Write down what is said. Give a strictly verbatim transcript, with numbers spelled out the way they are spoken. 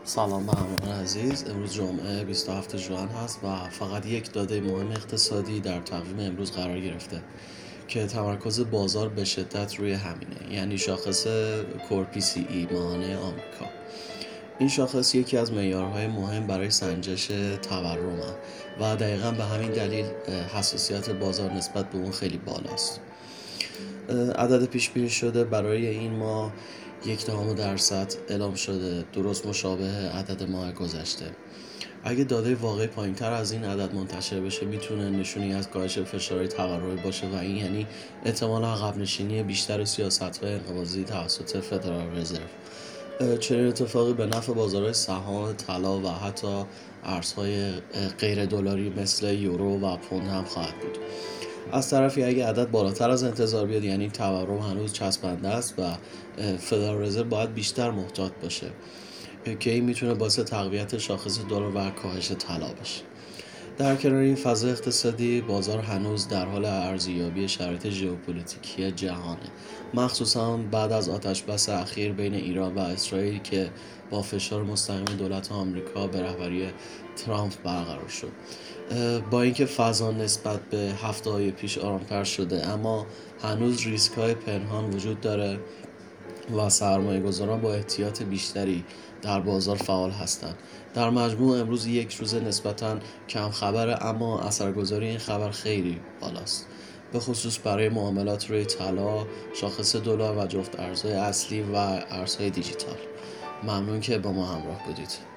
سلام به همراهان عزیز. امروز جمعه بیست و هفتم ژوئن هست و فقط یک داده مهم اقتصادی در تقویم امروز قرار گرفته که تمرکز بازار به شدت روی همینه، یعنی شاخص کور پی سی ای ماهانه آمریکا. این شاخص یکی از معیارهای مهم برای سنجش تورم و دقیقاً به همین دلیل حساسیت بازار نسبت به اون خیلی بالاست. عدد پیش بینی شده برای این ماه یک دهم درصد اعلام شده، درست مشابه عدد ماه گذشته. اگه داده واقعی پایین تر از این عدد منتشر بشه میتونه نشونی از کاهش فشارهای تورمی باشه و این یعنی احتمال عقب نشینی بیشتر سیاست‌های انقباضی توسط فدرال رزرو. چنین اتفاقی به نفع بازارهای سهام، طلا و حتی ارزهای غیر دلاری مثل یورو و پوند هم خواهد بود. از طرفی اگه عدد بالاتر از انتظار بیاد، یعنی تورم هنوز چسبنده است و فدرال رزرو باید بیشتر محتاط باشه که این میتونه باعث تقویت شاخص دلار و کاهش طلا بشه. در کنار این فضای اقتصادی، بازار هنوز در حال ارزیابی شرایط ژئوپلیتیکی جهانه، مخصوصا بعد از آتشبس اخیر بین ایران و اسرائیل که با فشار مستقیم دولت آمریکا به رهبری ترامپ برقرار شد. با اینکه فضا نسبت به هفته‌های پیش آرامتر شده، اما هنوز ریسک‌های پنهان وجود داره و سرمایه‌گذاران با احتیاط بیشتری در بازار فعال هستند. در مجموع امروز یک روز نسبتاً کم خبره، اما اثرگذاری این خبر خیلی بالاست، به خصوص برای معاملات روی طلا، شاخص دلار و جفت ارزهای اصلی و ارزهای دیجیتال. ممنون که با ما همراه بودید.